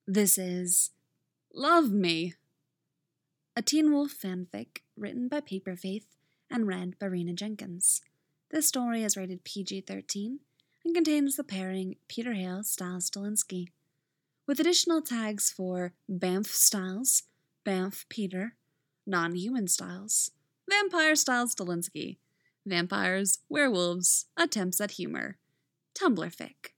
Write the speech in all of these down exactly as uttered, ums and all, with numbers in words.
This is Love Me, a Teen Wolf fanfic written by Paper Faith and read by Rena Jenkins. This story is rated P G thirteen and contains the pairing Peter Hale Styles Stilinski, with additional tags for Bamf Styles, Bamf Peter, Non-Human Styles, Vampire Styles Stilinski, Vampires, Werewolves, Attempts at Humor, Tumblr fic.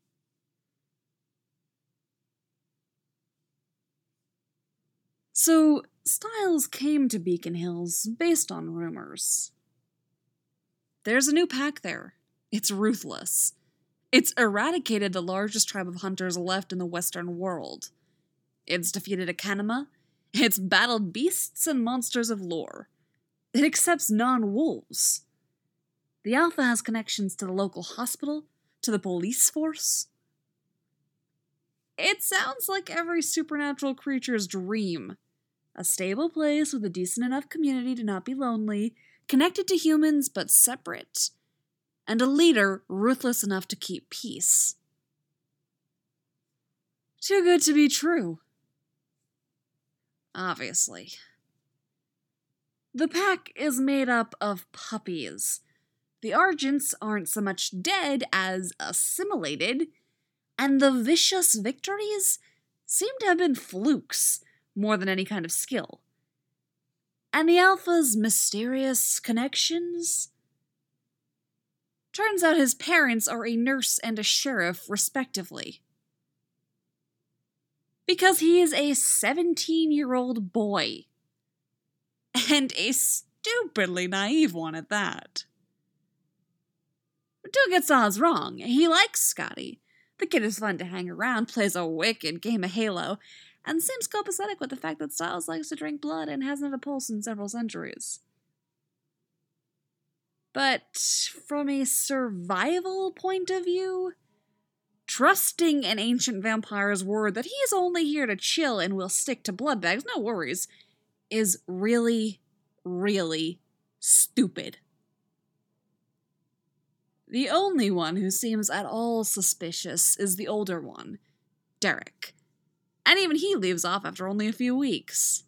So, Styles came to Beacon Hills based on rumors. There's a new pack there. It's ruthless. It's eradicated the largest tribe of hunters left in the Western world. It's defeated Akanima. It's battled beasts and monsters of lore. It accepts non-wolves. The Alpha has connections to the local hospital, to the police force. It sounds like every supernatural creature's dream. A stable place with a decent enough community to not be lonely, connected to humans but separate, and a leader ruthless enough to keep peace. Too good to be true. Obviously. The pack is made up of puppies. The Argents aren't so much dead as assimilated, and the vicious victories seem to have been flukes more than any kind of skill. And the Alpha's mysterious connections? Turns out his parents are a nurse and a sheriff, respectively. Because he is a seventeen-year-old boy. And a stupidly naive one at that. But don't get Styles wrong, he likes Scotty. The kid is fun to hang around, plays a wicked game of Halo, and seems copacetic with the fact that Styles likes to drink blood and hasn't had a pulse in several centuries. But from a survival point of view, trusting an ancient vampire's word that he's only here to chill and will stick to blood bags, no worries, is really, really stupid. The only one who seems at all suspicious is the older one, Derek. And even he leaves off after only a few weeks.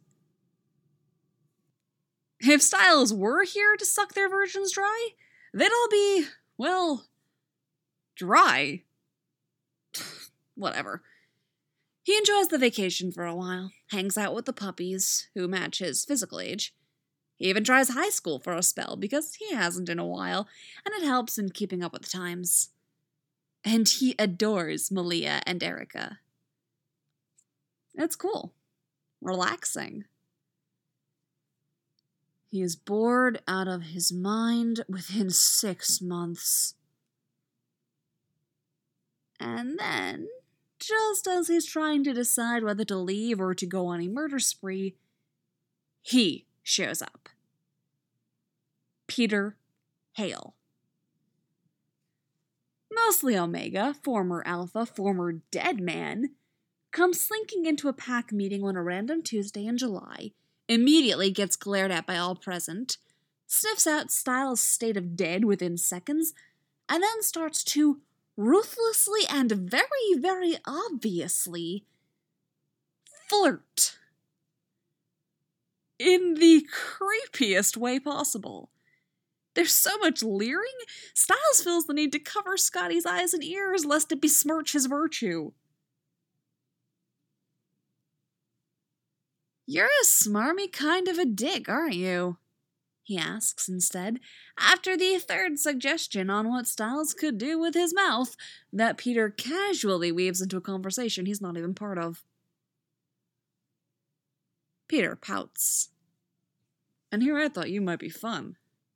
If Styles were here to suck their virgins dry, they'd all be, well, dry. Whatever. He enjoys the vacation for a while, hangs out with the puppies, who match his physical age. He even tries high school for a spell, because he hasn't in a while, and it helps in keeping up with the times. And he adores Malia and Erica. It's cool. Relaxing. He is bored out of his mind within six months. And then, just as he's trying to decide whether to leave or to go on a murder spree, he shows up. Peter Hale. Mostly Omega, former Alpha, former dead man, comes slinking into a pack meeting on a random Tuesday in July, immediately gets glared at by all present, sniffs out Styles' state of dead within seconds, and then starts to ruthlessly and very, very obviously flirt. In the creepiest way possible. There's so much leering, Styles feels the need to cover Scotty's eyes and ears lest it besmirch his virtue. You're a smarmy kind of a dick, aren't you? He asks instead, after the third suggestion on what Styles could do with his mouth that Peter casually weaves into a conversation he's not even part of. Peter pouts. And here I thought you might be fun.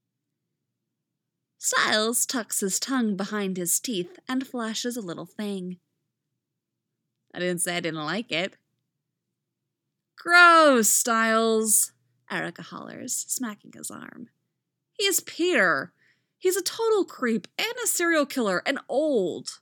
Styles tucks his tongue behind his teeth and flashes a little fang. I didn't say I didn't like it. Gross, Styles, Erica hollers, smacking his arm. He's Peter. He's a total creep and a serial killer and old.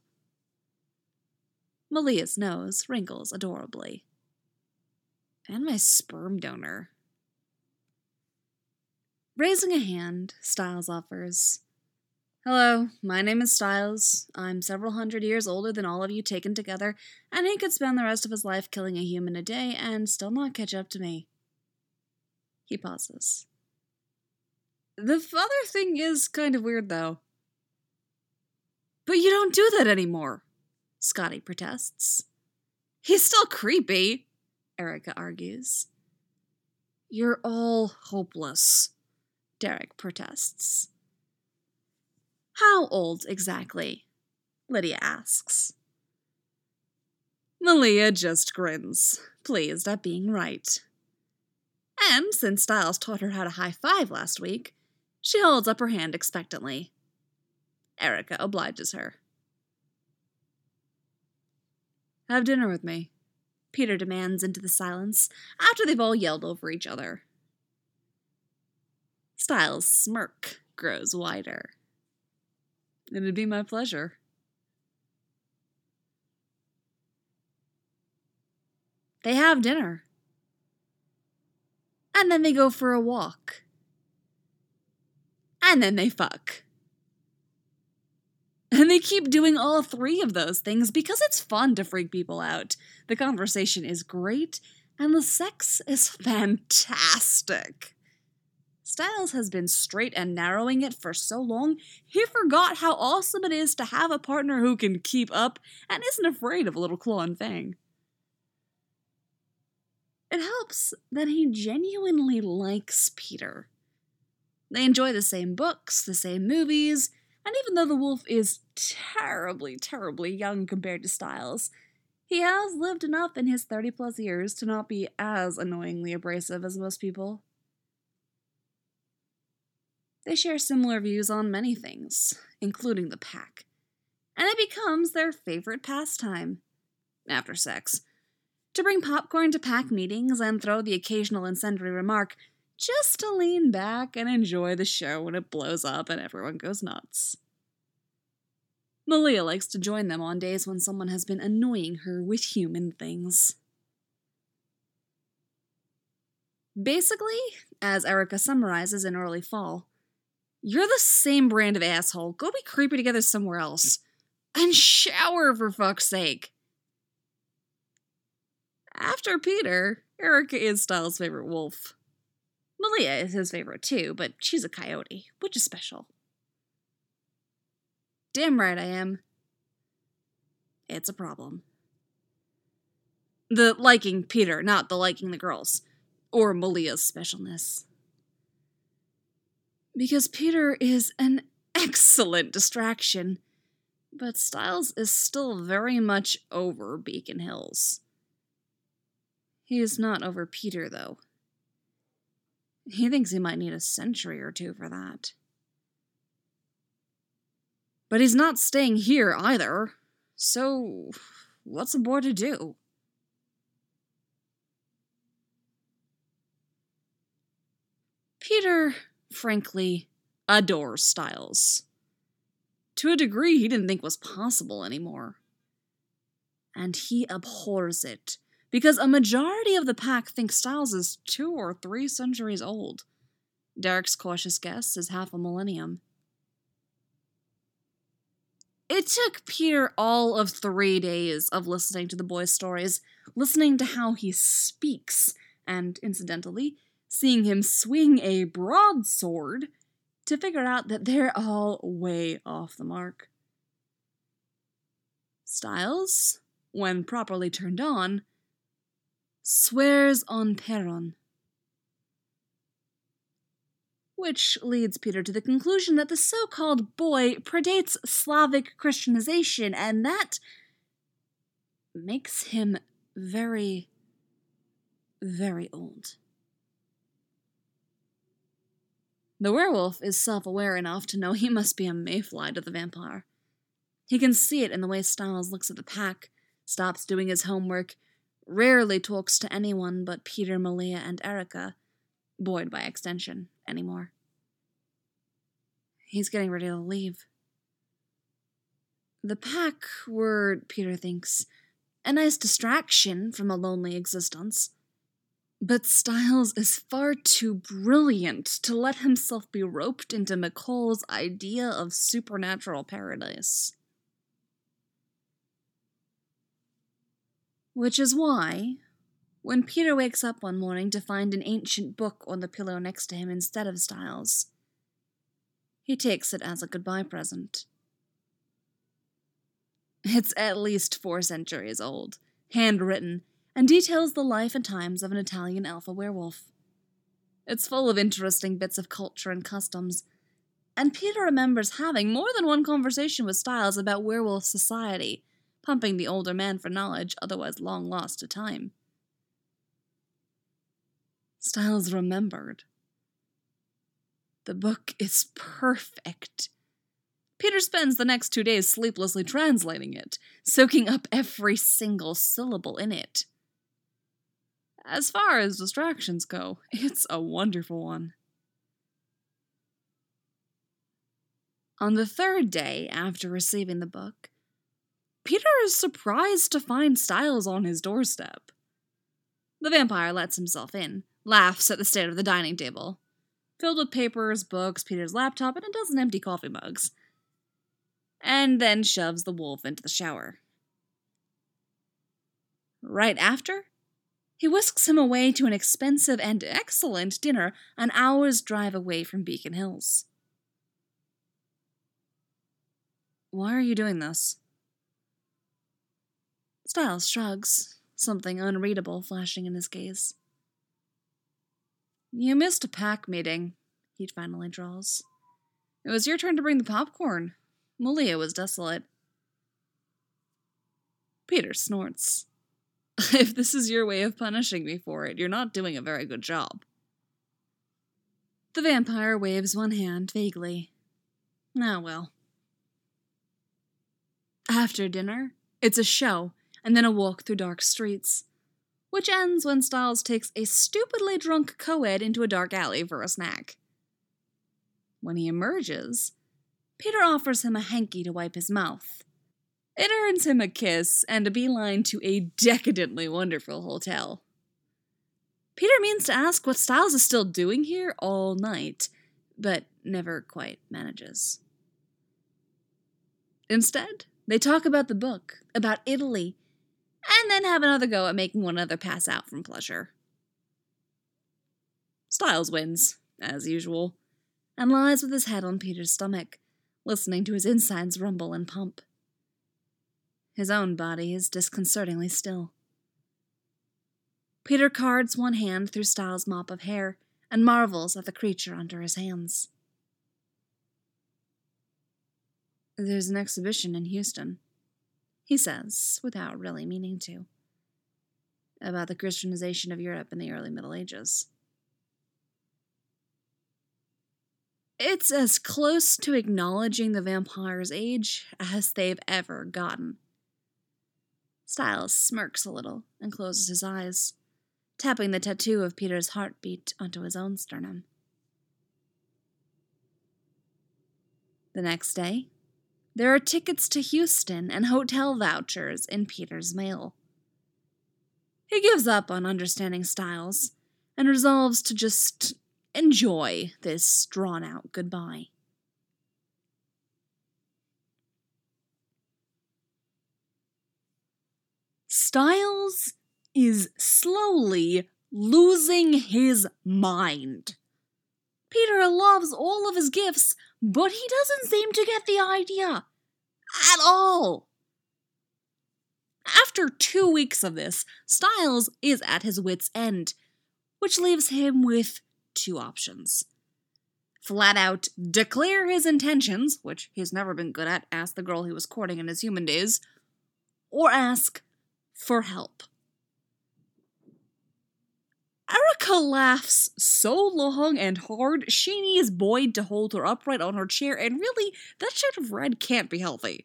Malia's nose wrinkles adorably. And my sperm donor. Raising a hand, Styles offers, Hello, my name is Styles. I'm several hundred years older than all of you taken together, and he could spend the rest of his life killing a human a day and still not catch up to me. He pauses. The father thing is kind of weird, though. But you don't do that anymore, Scotty protests. He's still creepy, Erica argues. You're all hopeless, Derek protests. How old exactly? Lydia asks. Malia just grins, pleased at being right. And since Styles taught her how to high-five last week, she holds up her hand expectantly. Erica obliges her. Have dinner with me, Peter demands into the silence after they've all yelled over each other. Styles' smirk grows wider. It'd be my pleasure. They have dinner. And then they go for a walk. And then they fuck. And they keep doing all three of those things because it's fun to freak people out. The conversation is great, and the sex is fantastic. Styles has been straight and narrowing it for so long, he forgot how awesome it is to have a partner who can keep up and isn't afraid of a little claw and fang. It helps that he genuinely likes Peter. They enjoy the same books, the same movies, and even though the wolf is terribly, terribly young compared to Styles, he has lived enough in his thirty-plus years to not be as annoyingly abrasive as most people. They share similar views on many things, including the pack, and it becomes their favorite pastime, after sex, to bring popcorn to pack meetings and throw the occasional incendiary remark just to lean back and enjoy the show when it blows up and everyone goes nuts. Malia likes to join them on days when someone has been annoying her with human things. Basically, as Erica summarizes in early fall, you're the same brand of asshole. Go be creepy together somewhere else. And shower, for fuck's sake. After Peter, Erica is Styles' favorite wolf. Malia is his favorite too, but she's a coyote, which is special. Damn right I am. It's a problem. The liking Peter, not the liking the girls. Or Malia's specialness. Because Peter is an excellent distraction, but Styles is still very much over Beacon Hills. He is not over Peter, though. He thinks he might need a century or two for that. But he's not staying here either, so what's a boy to do? Peter, frankly, adores Styles. To a degree he didn't think was possible anymore. And he abhors it, because a majority of the pack think Styles is two or three centuries old. Derek's cautious guess is half a millennium. It took Peter all of three days of listening to the boy's stories, listening to how he speaks, and, incidentally, seeing him swing a broadsword, to figure out that they're all way off the mark. Styles, when properly turned on, swears on Perron. Which leads Peter to the conclusion that the so-called boy predates Slavic Christianization, and that makes him very, very old. The werewolf is self-aware enough to know he must be a mayfly to the vampire. He can see it in the way Styles looks at the pack, stops doing his homework, rarely talks to anyone but Peter, Malia, and Erica, Boyd by extension, anymore. He's getting ready to leave. The pack were, Peter thinks, a nice distraction from a lonely existence. But Styles is far too brilliant to let himself be roped into McCall's idea of supernatural paradise. Which is why, when Peter wakes up one morning to find an ancient book on the pillow next to him instead of Styles, he takes it as a goodbye present. It's at least four centuries old, handwritten, and details the life and times of an Italian alpha werewolf. It's full of interesting bits of culture and customs, and Peter remembers having more than one conversation with Styles about werewolf society, pumping the older man for knowledge otherwise long lost to time. Styles remembered. The book is perfect. Peter spends the next two days sleeplessly translating it, soaking up every single syllable in it. As far as distractions go, it's a wonderful one. On the third day after receiving the book, Peter is surprised to find Styles on his doorstep. The vampire lets himself in, laughs at the state of the dining table, filled with papers, books, Peter's laptop, and a dozen empty coffee mugs, and then shoves the wolf into the shower. Right after, he whisks him away to an expensive and excellent dinner an hour's drive away from Beacon Hills. Why are you doing this? Styles shrugs, something unreadable flashing in his gaze. You missed a pack meeting, he finally drawls. It was your turn to bring the popcorn. Malia was desolate. Peter snorts. If this is your way of punishing me for it, you're not doing a very good job. The vampire waves one hand vaguely. Ah, well. After dinner, it's a show, and then a walk through dark streets, which ends when Styles takes a stupidly drunk co-ed into a dark alley for a snack. When he emerges, Peter offers him a hanky to wipe his mouth. It earns him a kiss and a beeline to a decadently wonderful hotel. Peter means to ask what Styles is still doing here all night, but never quite manages. Instead, they talk about the book, about Italy, and then have another go at making one another pass out from pleasure. Styles wins, as usual, and lies with his head on Peter's stomach, listening to his insides rumble and pump. His own body is disconcertingly still. Peter cards one hand through Styles' mop of hair and marvels at the creature under his hands. There's an exhibition in Houston, he says, without really meaning to, about the Christianization of Europe in the early Middle Ages. It's as close to acknowledging the vampire's age as they've ever gotten. Styles smirks a little and closes his eyes, tapping the tattoo of Peter's heartbeat onto his own sternum. The next day, there are tickets to Houston and hotel vouchers in Peter's mail. He gives up on understanding Styles and resolves to just enjoy this drawn-out goodbye. Styles is slowly losing his mind. Peter loves all of his gifts, but he doesn't seem to get the idea at all. After two weeks of this, Styles is at his wit's end, which leaves him with two options. Flat out declare his intentions, which he's never been good at, ask the girl he was courting in his human days, or ask for help. Erica laughs so long and hard she needs Boyd to hold her upright on her chair, and really, that shade of red can't be healthy.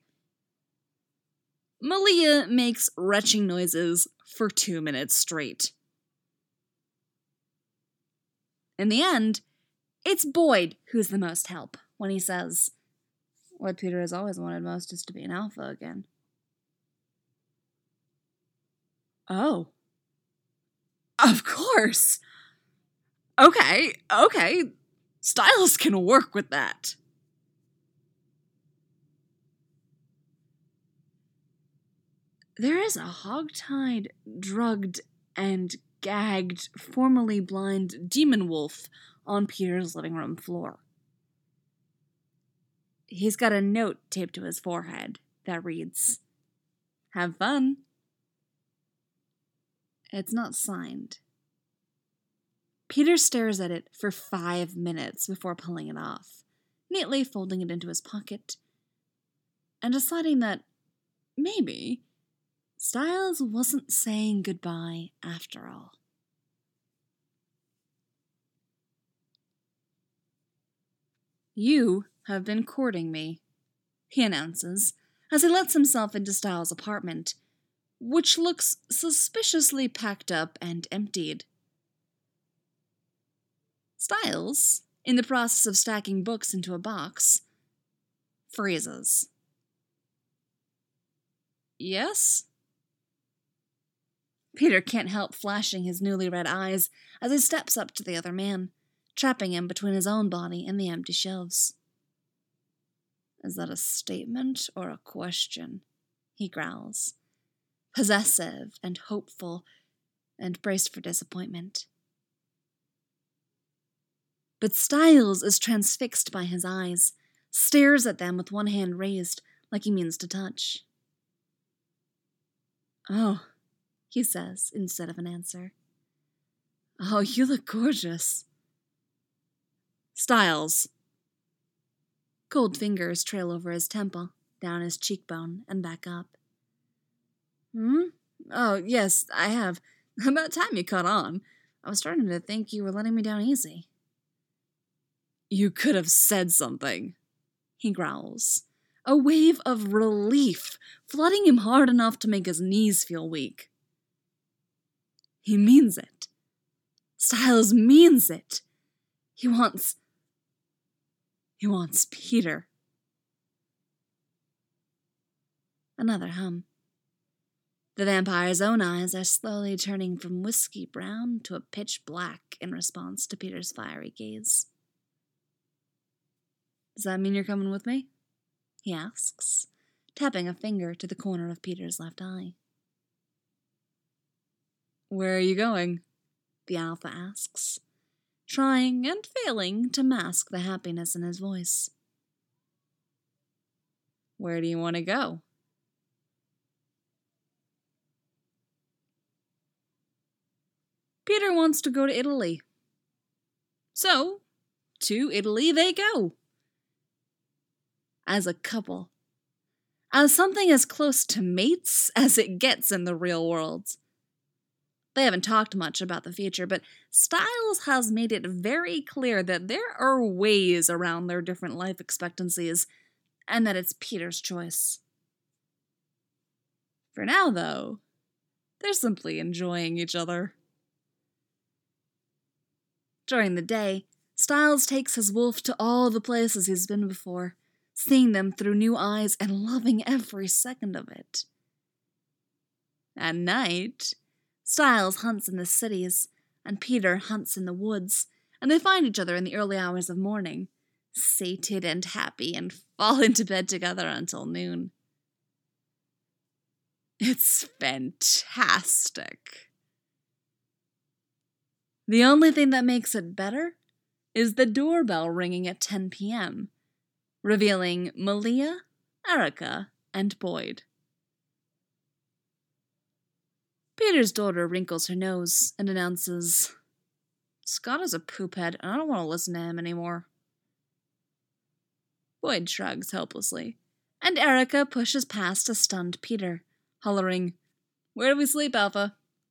Malia makes retching noises for two minutes straight. In the end, it's Boyd who's the most help when he says, what Peter has always wanted most is to be an alpha again. Of course. Okay, okay. Styles can work with that. There is a hog-tied, drugged, and gagged, formerly blind demon wolf on Peter's living room floor. He's got a note taped to his forehead that reads, "Have fun." It's not signed. Peter stares at it for five minutes before pulling it off, neatly folding it into his pocket, and deciding that maybe Styles wasn't saying goodbye after all. "You have been courting me," he announces as he lets himself into Styles' apartment, which looks suspiciously packed up and emptied. Styles, in the process of stacking books into a box, freezes. "Yes?" Peter can't help flashing his newly red eyes as he steps up to the other man, trapping him between his own body and the empty shelves. "Is that a statement or a question?" he growls, possessive and hopeful, and braced for disappointment. But Styles is transfixed by his eyes, stares at them with one hand raised, like he means to touch. "Oh," he says, instead of an answer. "Oh, you look gorgeous." "Styles." Cold fingers trail over his temple, down his cheekbone, and back up. "Hmm? Oh, yes, I have. About time you caught on. I was starting to think you were letting me down easy." "You could have said something," he growls, a wave of relief flooding him hard enough to make his knees feel weak. He means it. Styles means it. He wants... He wants Peter. Another hum. The vampire's own eyes are slowly turning from whiskey brown to a pitch black in response to Peter's fiery gaze. "Does that mean you're coming with me?" he asks, tapping a finger to the corner of Peter's left eye. "Where are you going?" the Alpha asks, trying and failing to mask the happiness in his voice. "Where do you want to go?" Peter wants to go to Italy. So, to Italy they go. As a couple. As something as close to mates as it gets in the real world. They haven't talked much about the future, but Styles has made it very clear that there are ways around their different life expectancies, and that it's Peter's choice. For now, though, they're simply enjoying each other. During the day, Styles takes his wolf to all the places he's been before, seeing them through new eyes and loving every second of it. At night, Styles hunts in the cities, and Peter hunts in the woods, and they find each other in the early hours of morning, sated and happy, and fall into bed together until noon. It's fantastic. The only thing that makes it better is the doorbell ringing at ten p.m., revealing Malia, Erica, and Boyd. Peter's daughter wrinkles her nose and announces, "Scott is a poophead, and I don't want to listen to him anymore." Boyd shrugs helplessly, and Erica pushes past a stunned Peter, hollering, "Where do we sleep, Alpha?"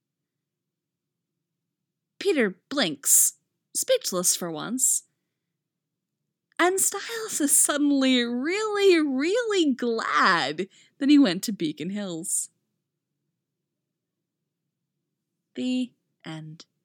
Peter blinks, speechless for once, and Styles is suddenly really, really glad that he went to Beacon Hills. The end.